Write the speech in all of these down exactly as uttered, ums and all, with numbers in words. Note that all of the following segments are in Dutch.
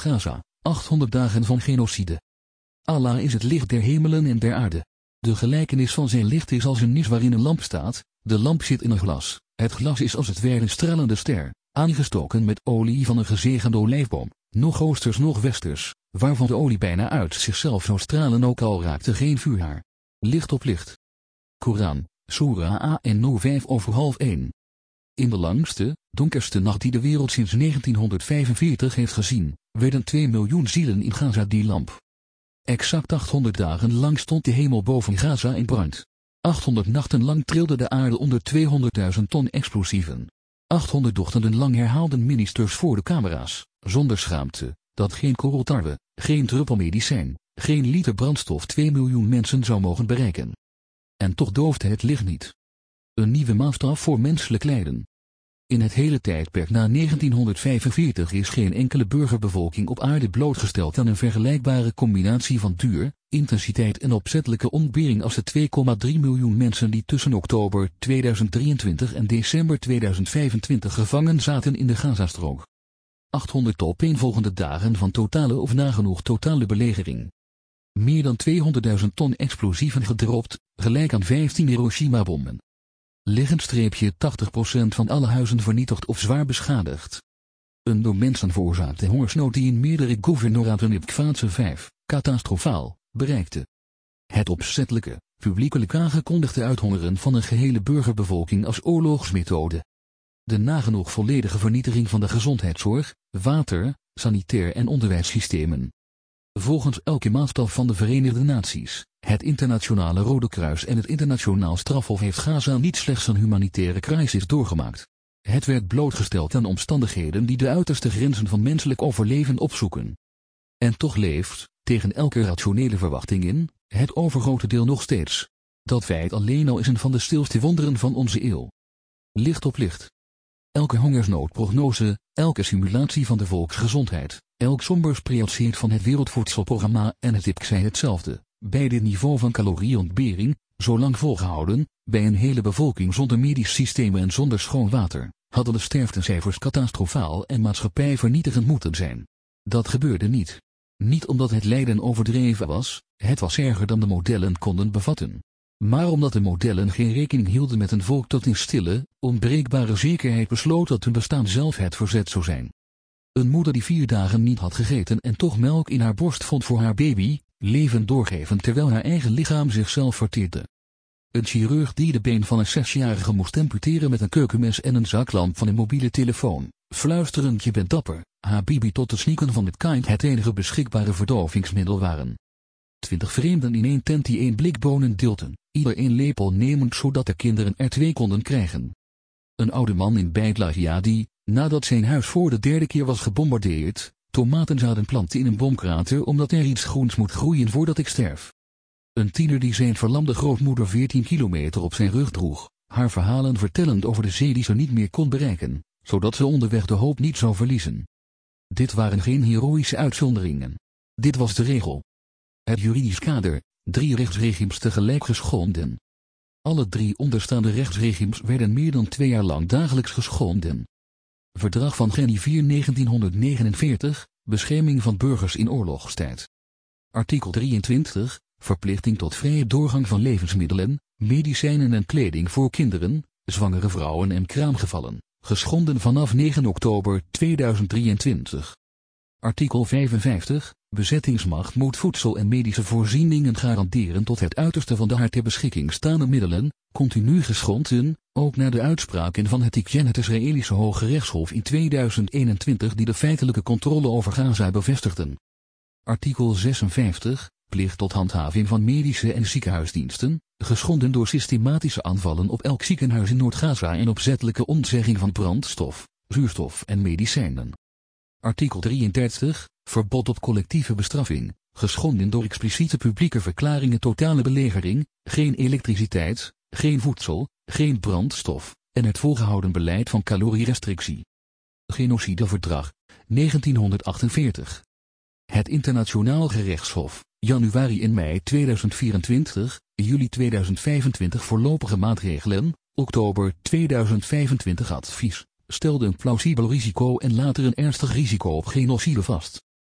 Gaza, achthonderd dagen van genocide. Allah is het licht der hemelen en der aarde. De gelijkenis van zijn licht is als een nis waarin een lamp staat, de lamp zit in een glas, het glas is als het ware een stralende ster, aangestoken met olie van een gezegende olijfboom, nog oosters nog westers, waarvan de olie bijna uit zichzelf zou stralen ook al raakte geen vuur haar. Licht op licht. Koran, Surah An-Nur vijf over half één. In de langste, donkerste nacht die de wereld sinds negentienhonderdvijfenveertig heeft gezien, werden twee miljoen zielen in Gaza die lamp. Exact achthonderd dagen lang stond de hemel boven Gaza in brand. achthonderd nachten lang trilde de aarde onder tweehonderdduizend ton explosieven. achthonderd ochtenden lang herhaalden ministers voor de camera's, zonder schaamte, dat geen korrel tarwe, geen druppel medicijn, geen liter brandstof twee miljoen mensen zou mogen bereiken. En toch doofde het licht niet. Een nieuwe maatstaf voor menselijk lijden. In het hele tijdperk na negentienhonderdvijfenveertig is geen enkele burgerbevolking op aarde blootgesteld aan een vergelijkbare combinatie van duur, intensiteit en opzettelijke ontbering als de twee komma drie miljoen mensen die tussen oktober tweeduizend drieëntwintig en december tweeduizend vijfentwintig gevangen zaten in de Gazastrook. achthonderd opeenvolgende dagen van totale of nagenoeg totale belegering. Meer dan tweehonderdduizend ton explosieven gedropt, gelijk aan vijftien Hiroshima-bommen. Liggend streepje tachtig procent van alle huizen vernietigd of zwaar beschadigd. Een door mensen veroorzaakte hongersnood die in meerdere gouvernoraten in fase vijf, catastrofaal, bereikte. Het opzettelijke, publiekelijk aangekondigde uithongeren van een gehele burgerbevolking als oorlogsmethode. De nagenoeg volledige vernietiging van de gezondheidszorg, water, sanitair en onderwijssystemen. Volgens elke maatstaf van de Verenigde Naties, het Internationale Rode Kruis en het Internationaal Strafhof heeft Gaza niet slechts een humanitaire crisis doorgemaakt. Het werd blootgesteld aan omstandigheden die de uiterste grenzen van menselijk overleven opzoeken. En toch leeft, tegen elke rationele verwachting in, het overgrote deel nog steeds. Dat feit alleen al is een van de stilste wonderen van onze eeuw. Licht op licht. Elke hongersnoodprognose, elke simulatie van de volksgezondheid, elk somber spreekwoord van het Wereldvoedselprogramma en het I P C zei hetzelfde. Bij dit niveau van calorieontbering, zo lang volgehouden, bij een hele bevolking zonder medisch systeem en zonder schoon water, hadden de sterftecijfers catastrofaal en maatschappijvernietigend moeten zijn. Dat gebeurde niet. Niet omdat het lijden overdreven was, het was erger dan de modellen konden bevatten. Maar omdat de modellen geen rekening hielden met een volk dat in stille, onbreekbare zekerheid besloot dat hun bestaan zelf het verzet zou zijn. Een moeder die vier dagen niet had gegeten en toch melk in haar borst vond voor haar baby, levend doorgeven terwijl haar eigen lichaam zichzelf verteerde. Een chirurg die de been van een zesjarige moest amputeren met een keukenmes en een zaklamp van een mobiele telefoon, fluisterend je bent dapper, Habibi tot de snikken van het kind het enige beschikbare verdovingsmiddel waren. Twintig vreemden in één tent die één blik bonen deelden, ieder één lepel nemend zodat de kinderen er twee konden krijgen. Een oude man in Beitlahia die, nadat zijn huis voor de derde keer was gebombardeerd, tomatenzaden plantte in een bomkrater omdat er iets groens moet groeien voordat ik sterf. Een tiener die zijn verlamde grootmoeder veertien kilometer op zijn rug droeg, haar verhalen vertellend over de zee die ze niet meer kon bereiken, zodat ze onderweg de hoop niet zou verliezen. Dit waren geen heroïsche uitzonderingen. Dit was de regel. Het juridisch kader, drie rechtsregimes tegelijk geschonden. Alle drie onderstaande rechtsregimes werden meer dan twee jaar lang dagelijks geschonden. Verdrag van Genève vier negentienhonderdnegenenveertig, bescherming van burgers in oorlogstijd. Artikel drieëntwintig, verplichting tot vrije doorgang van levensmiddelen, medicijnen en kleding voor kinderen, zwangere vrouwen en kraamgevallen, geschonden vanaf negen oktober tweeduizend drieëntwintig. Artikel vijfenvijftig, bezettingsmacht moet voedsel en medische voorzieningen garanderen tot het uiterste van de haar ter beschikking staande middelen, continu geschonden, ook na de uitspraken van het I C J en het Israëlische Hoge Rechtshof in tweeduizend eenentwintig die de feitelijke controle over Gaza bevestigden. Artikel zesenvijftig, plicht tot handhaving van medische en ziekenhuisdiensten, geschonden door systematische aanvallen op elk ziekenhuis in Noord-Gaza en opzettelijke ontzegging van brandstof, zuurstof en medicijnen. Artikel drieëndertig, verbod op collectieve bestraffing, geschonden door expliciete publieke verklaringen totale belegering, geen elektriciteit, geen voedsel, geen brandstof, en het volgehouden beleid van calorierestrictie. Genocideverdrag, negentienhonderdachtenveertig. Het Internationaal Gerechtshof, januari en mei tweeduizend vierentwintig, juli tweeduizend vijfentwintig voorlopige maatregelen, oktober tweeduizend vijfentwintig advies, stelde een plausibel risico en later een ernstig risico op genocide vast.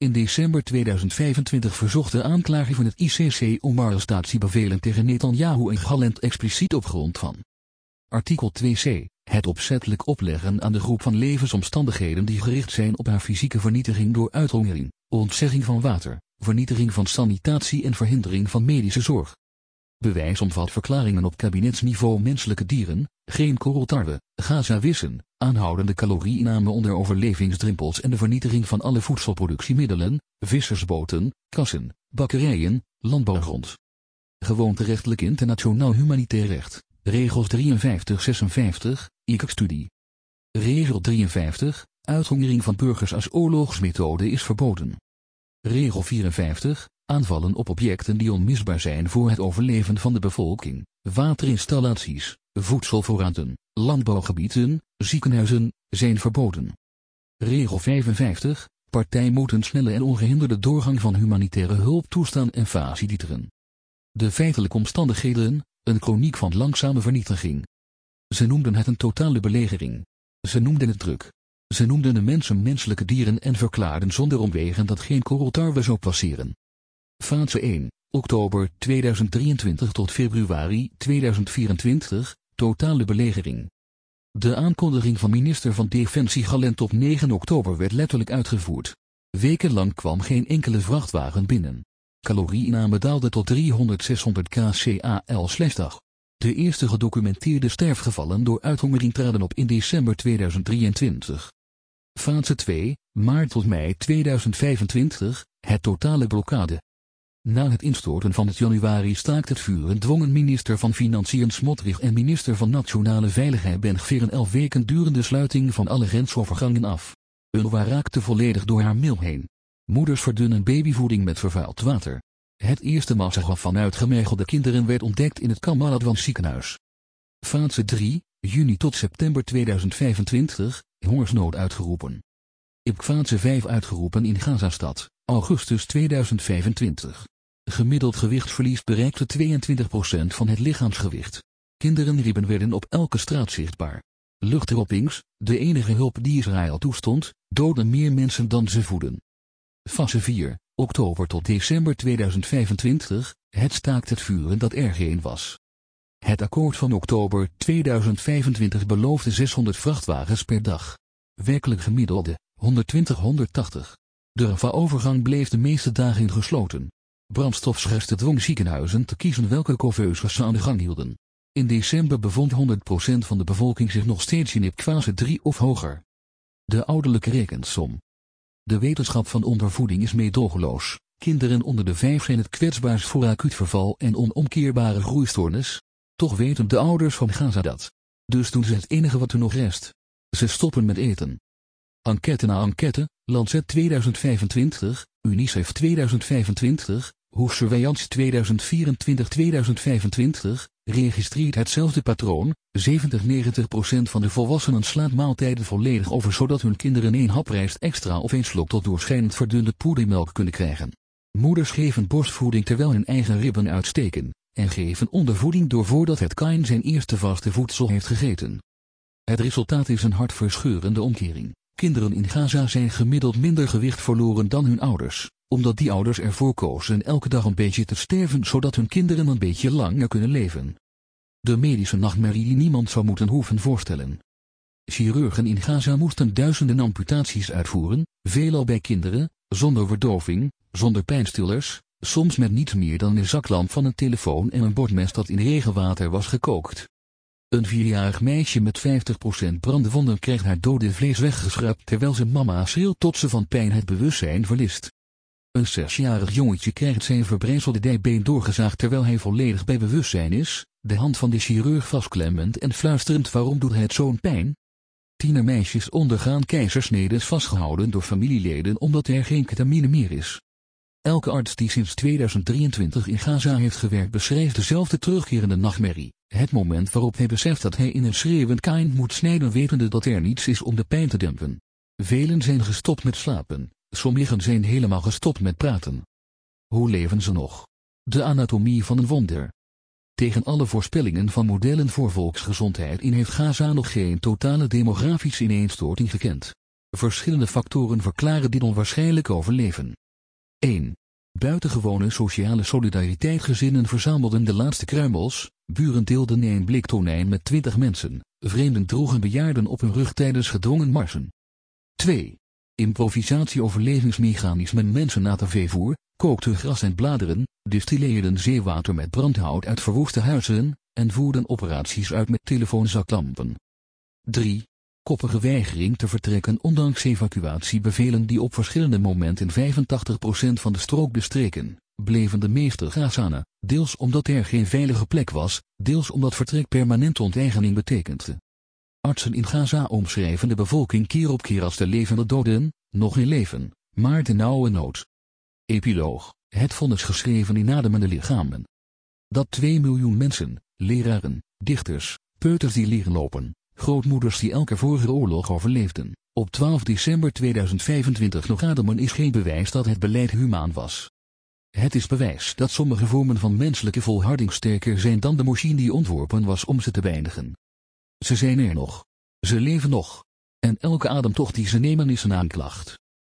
In december tweeduizend vijfentwintig verzocht de aanklager van het I C C om arrestatiebevelen tegen Netanyahu en Gallant expliciet op grond van artikel twee c, het opzettelijk opleggen aan de groep van levensomstandigheden die gericht zijn op haar fysieke vernietiging door uithongering, ontzegging van water, vernietiging van sanitatie en verhindering van medische zorg. Bewijs omvat verklaringen op kabinetsniveau menselijke dieren, geen korreltarwe, Gaza-wissen, aanhoudende calorieinname onder overlevingsdrempels en de vernietiging van alle voedselproductiemiddelen, vissersboten, kassen, bakkerijen, landbouwgrond. Gewoonterechtelijk internationaal humanitair recht, regels drieënvijftig zesenvijftig, I C C-studie. Regel drieënvijftig, uithongering van burgers als oorlogsmethode is verboden. Regel vierenvijftig, aanvallen op objecten die onmisbaar zijn voor het overleven van de bevolking, waterinstallaties, voedselvoorraden, landbouwgebieden, ziekenhuizen, zijn verboden. Regel vijfenvijftig, partij moet een snelle en ongehinderde doorgang van humanitaire hulp toestaan en faciliteren. De feitelijke omstandigheden, een chroniek van langzame vernietiging. Ze noemden het een totale belegering. Ze noemden het druk. Ze noemden de mensen menselijke dieren en verklaarden zonder omwegen dat geen korreltarwe zou passeren. Fase één, oktober tweeduizend drieëntwintig tot februari tweeduizend vierentwintig, totale belegering. De aankondiging van minister van Defensie Gallant op negen oktober werd letterlijk uitgevoerd. Wekenlang kwam geen enkele vrachtwagen binnen. Calorieinname daalde tot driehonderd zeshonderd kcal/dag. De eerste gedocumenteerde sterfgevallen door uithongering traden op in december tweeduizend drieëntwintig. Fase twee, maart tot mei tweeduizend vijfentwintig, het totale blokkade. Na het instorten van het januari staakt het vuren dwongen minister van Financiën Smotrich en minister van Nationale Veiligheid Ben Gvir een elf weken durende sluiting van alle grensovergangen af. UNRWA raakte volledig door haar mil heen. Moeders verdunnen babyvoeding met vervuild water. Het eerste massagraf van uitgemergelde kinderen werd ontdekt in het Kamal Adwan ziekenhuis. Fase drie, juni tot september tweeduizend vijfentwintig, hongersnood uitgeroepen. I P fase vijf uitgeroepen in Gazastad, augustus tweeduizend vijfentwintig. Gemiddeld gewichtsverlies bereikte tweeëntwintig procent van het lichaamsgewicht. Kinderenribben werden op elke straat zichtbaar. Luchtdroppings, de enige hulp die Israël toestond, doodden meer mensen dan ze voeden. Fase vier, oktober tot december tweeduizend vijfentwintig, het staakt het vuren dat er geen was. Het akkoord van oktober tweeduizend vijfentwintig beloofde zeshonderd vrachtwagens per dag. Werkelijk gemiddelde, honderdtwintig tot honderdtachtig. De Rafah-overgang bleef de meeste dagen gesloten. Brandstofschaarste dwong ziekenhuizen te kiezen welke couveuses ze aan de gang hielden. In december bevond honderd procent van de bevolking zich nog steeds in I P fase drie of hoger. De ouderlijke rekensom. De wetenschap van ondervoeding is meedogenloos. Kinderen onder de vijf zijn het kwetsbaarst voor acuut verval en onomkeerbare groeistoornis. Toch weten de ouders van Gaza dat. Dus doen ze het enige wat er nog rest. Ze stoppen met eten. Enquête na enquête, Lancet tweeduizend vijfentwintig, UNICEF tweeduizend vijfentwintig, Hoof Surveillance tweeduizend vierentwintig tot tweeduizend vijfentwintig, registreert hetzelfde patroon. zeventig tot negentig procent van de volwassenen slaat maaltijden volledig over zodat hun kinderen één hap rijst extra of één slok tot doorschijnend verdunde poedermelk kunnen krijgen. Moeders geven borstvoeding terwijl hun eigen ribben uitsteken, en geven ondervoeding door voordat het kind zijn eerste vaste voedsel heeft gegeten. Het resultaat is een hartverscheurende omkering. Kinderen in Gaza zijn gemiddeld minder gewicht verloren dan hun ouders, omdat die ouders ervoor kozen elke dag een beetje te sterven zodat hun kinderen een beetje langer kunnen leven. De medische nachtmerrie die niemand zou moeten hoeven voorstellen. Chirurgen in Gaza moesten duizenden amputaties uitvoeren, veelal bij kinderen, zonder verdoving, zonder pijnstillers, soms met niets meer dan een zaklamp van een telefoon en een bordmes dat in regenwater was gekookt. Een vierjarig meisje met vijftig procent brandwonden krijgt haar dode vlees weggeschrapt terwijl ze mama schreeuwt tot ze van pijn het bewustzijn verliest. Een zesjarig jongetje krijgt zijn verbrijzelde dijbeen doorgezaagd terwijl hij volledig bij bewustzijn is, de hand van de chirurg vastklemmend en fluisterend waarom doet hij het zo'n pijn? Tienermeisjes ondergaan keizersnedes vastgehouden door familieleden omdat er geen ketamine meer is. Elke arts die sinds tweeduizend drieëntwintig in Gaza heeft gewerkt beschrijft dezelfde terugkerende nachtmerrie. Het moment waarop hij beseft dat hij in een schreeuwend kind moet snijden wetende dat er niets is om de pijn te dempen. Velen zijn gestopt met slapen, sommigen zijn helemaal gestopt met praten. Hoe leven ze nog? De anatomie van een wonder. Tegen alle voorspellingen van modellen voor volksgezondheid in heeft Gaza nog geen totale demografische ineenstorting gekend. Verschillende factoren verklaren dit onwaarschijnlijk overleven. één. Buitengewone sociale solidariteit. Gezinnen verzamelden de laatste kruimels, buren deelden een blik tonijn met twintig mensen, vreemden droegen bejaarden op hun rug tijdens gedwongen marsen. twee. Improvisatie. Overlevingsmechanismen. Mensen aten veevoer, kookten gras en bladeren, distilleerden zeewater met brandhout uit verwoeste huizen, en voerden operaties uit met telefoonzaklampen. drie. Koppige weigering te vertrekken ondanks evacuatiebevelen die op verschillende momenten in vijfentachtig procent van de strook bestreken, bleven de meeste Gazanen, deels omdat er geen veilige plek was, deels omdat vertrek permanente onteigening betekende. Artsen in Gaza omschrijven de bevolking keer op keer als de levende doden, nog in leven, maar de nauwe nood. Epiloog, het vonnis geschreven in ademende lichamen. Dat twee miljoen mensen, leraren, dichters, peuters die leren lopen, grootmoeders die elke vorige oorlog overleefden, op twaalf december tweeduizend vijfentwintig nog ademen is geen bewijs dat het beleid humaan was. Het is bewijs dat sommige vormen van menselijke volharding sterker zijn dan de machine die ontworpen was om ze te beëindigen. Ze zijn er nog. Ze leven nog. En elke ademtocht die ze nemen is een aanklacht.